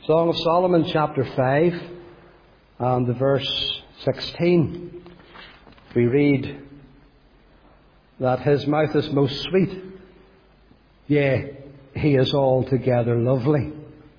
Song of Solomon, chapter 5, and the verse 16. We read that his mouth is most sweet, yea, he is altogether lovely.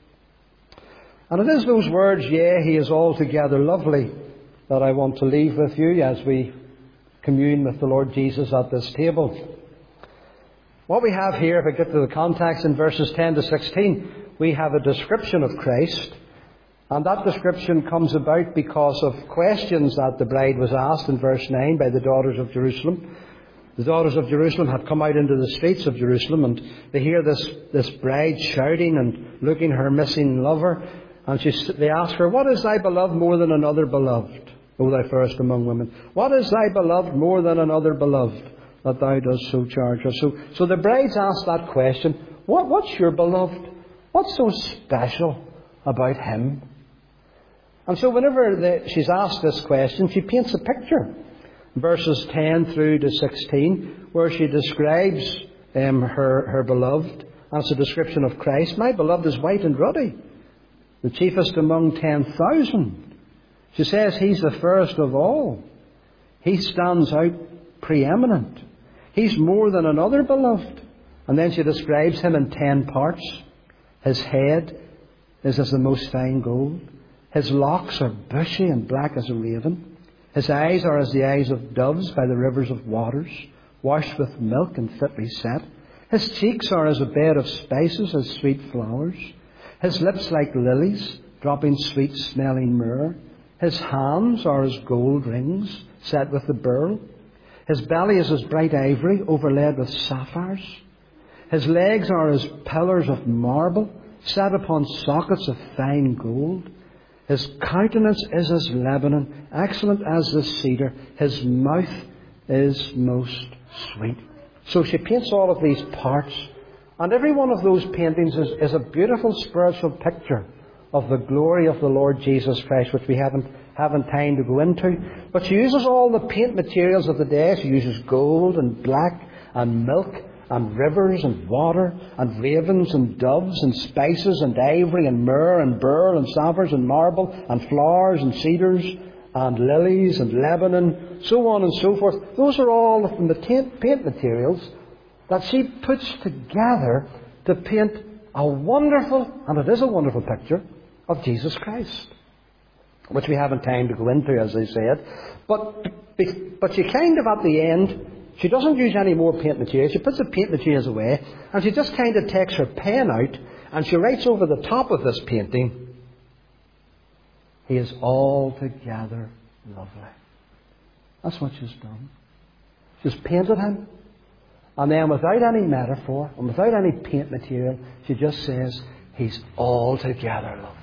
And it is those words, yea, he is altogether lovely, that I want to leave with you as we commune with the Lord Jesus at this table. What we have here, if I get to the context in verses 10 to 16, we have a description of Christ. And that description comes about because of questions that the bride was asked in verse 9 by the daughters of Jerusalem. The daughters of Jerusalem had come out into the streets of Jerusalem, and they hear this bride shouting and looking her missing lover. And they ask her, "What is thy beloved more than another beloved, O thou fairest among women? What is thy beloved more than another beloved, that thou dost so charge her?" So the brides ask that question, what's your beloved? What's so special about him? And so whenever she's asked this question, she paints a picture. Verses 10 through to 16, where she describes her beloved as a description of Christ. "My beloved is white and ruddy, the chiefest among 10,000. She says he's the first of all. He stands out preeminent. He's more than another beloved. And then she describes him in 10 parts. His head is as the most fine gold. His locks are bushy and black as a raven. His eyes are as the eyes of doves by the rivers of waters, washed with milk and fitly set. His cheeks are as a bed of spices, as sweet flowers. His lips like lilies, dropping sweet-smelling myrrh. His hands are as gold rings, set with a beryl. His belly is as bright ivory, overlaid with sapphires. His legs are as pillars of marble, set upon sockets of fine gold. His countenance is as Lebanon, excellent as the cedar. His mouth is most sweet." So she paints all of these parts. And every one of those paintings is a beautiful spiritual picture of the glory of the Lord Jesus Christ, which we haven't time to go into. But she uses all the paint materials of the day. She uses gold and black and milk and rivers and water and ravens and doves and spices and ivory and myrrh and beryl and sapphires and marble and flowers and cedars and lilies and Lebanon, so on and so forth. Those are all from the paint materials that she puts together to paint a wonderful, and it is a wonderful picture, of Jesus Christ, which we haven't time to go into, as I said. But she kind of, at the end, she doesn't use any more paint material. She puts the paint materials away, and she just kind of takes her pen out, and she writes over the top of this painting, "He is altogether lovely." That's what she's done. She's painted him, and then without any metaphor, and without any paint material, she just says, "He's altogether lovely."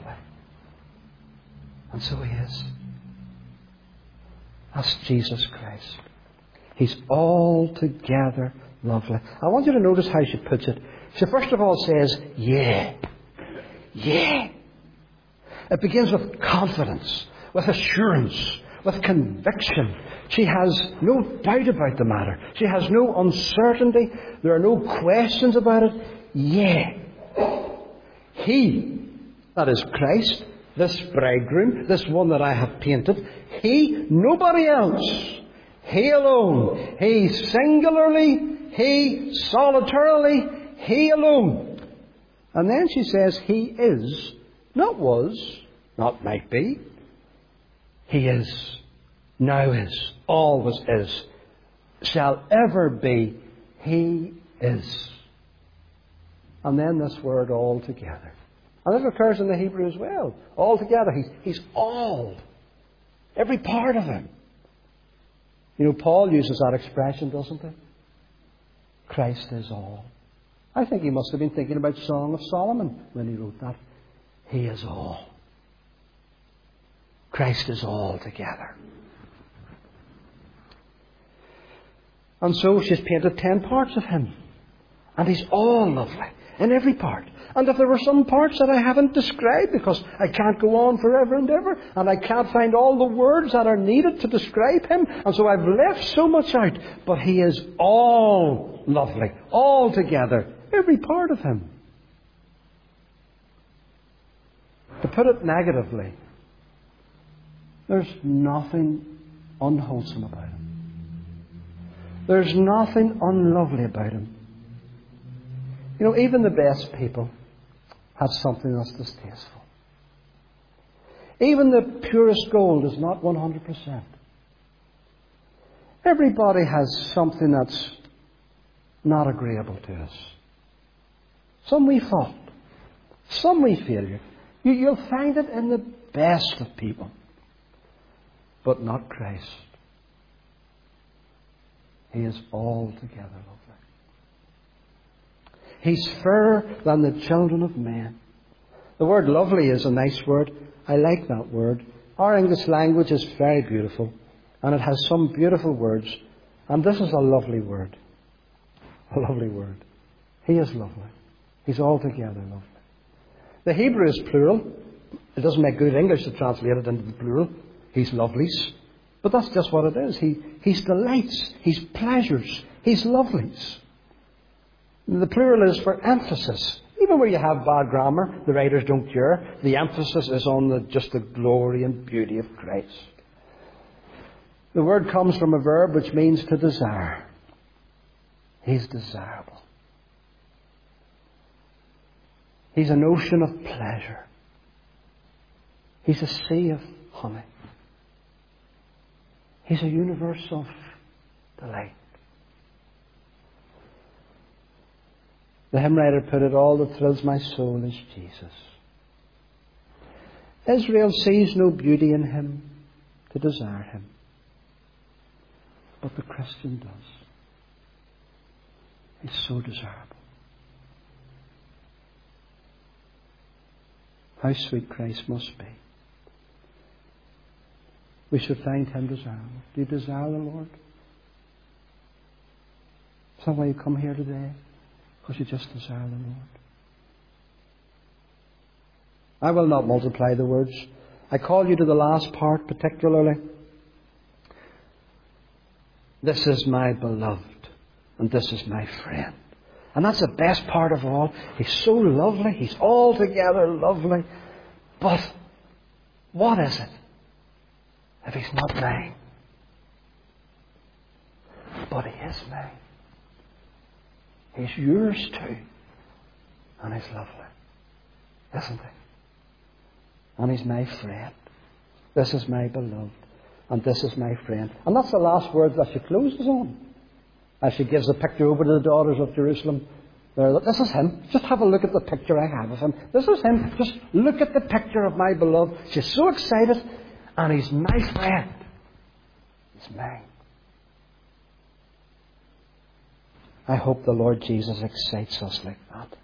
And so he is. That's Jesus Christ. He's altogether lovely. I want you to notice how she puts it. She first of all says, "Yeah. Yeah." It begins with confidence, with assurance, with conviction. She has no doubt about the matter. She has no uncertainty. There are no questions about it. Yeah. He, that is Christ, this bridegroom, this one that I have painted, he, nobody else. He alone. He singularly. He solitarily. He alone. And then she says, he is, not was, not might be. He is, now is, always is, shall ever be. He is. And then this word altogether. And this occurs in the Hebrew as well. Altogether. He's all. Every part of him. You know, Paul uses that expression, doesn't he? Christ is all. I think he must have been thinking about Song of Solomon when he wrote that. He is all. Christ is all together. And so she's painted 10 parts of him. And he's all lovely in every part. And if there were some parts that I haven't described, because I can't go on forever and ever, and I can't find all the words that are needed to describe him, and so I've left so much out, but he is all lovely, all together, every part of him. put it negatively, there's nothing unwholesome about him. There's nothing unlovely about him. You know, even the best people have something that's distasteful. Even the purest gold is not 100%. Everybody has something that's not agreeable to us. Some we fault. Some we failure. You'll find it in the best of people. But not Christ. He is altogether lovely. He's fairer than the children of men. The word lovely is a nice word. I like that word. Our English language is very beautiful. And it has some beautiful words. And this is a lovely word. A lovely word. He is lovely. He's altogether lovely. The Hebrew is plural. It doesn't make good English to translate it into the plural. He's lovelies. But that's just what it is. He's delights. He's pleasures. He's lovelies. The plural is for emphasis. Even where you have bad grammar, the writers don't care. The emphasis is on just the glory and beauty of Christ. The word comes from a verb which means to desire. He's desirable. He's an ocean of pleasure. He's a sea of honey. He's a universe of delight. The hymn writer put it, all that thrills my soul is Jesus. Israel sees no beauty in him to desire him. But the Christian does. He's so desirable. How sweet Christ must be. We should find him desirable. Do you desire the Lord? Is that why you come here today? Because you just desire the Lord. I will not multiply the words. I call you to the last part particularly. This is my beloved, and this is my friend. And that's the best part of all. He's so lovely. He's altogether lovely. But what is it if he's not mine? But he is mine. He's yours too. And he's lovely. Isn't he? And he's my friend. This is my beloved. And this is my friend. And that's the last word that she closes on. As she gives the picture over to the daughters of Jerusalem. This is him. Just have a look at the picture I have of him. This is him. Just look at the picture of my beloved. She's so excited. And he's my friend. He's mine. I hope the Lord Jesus excites us like that.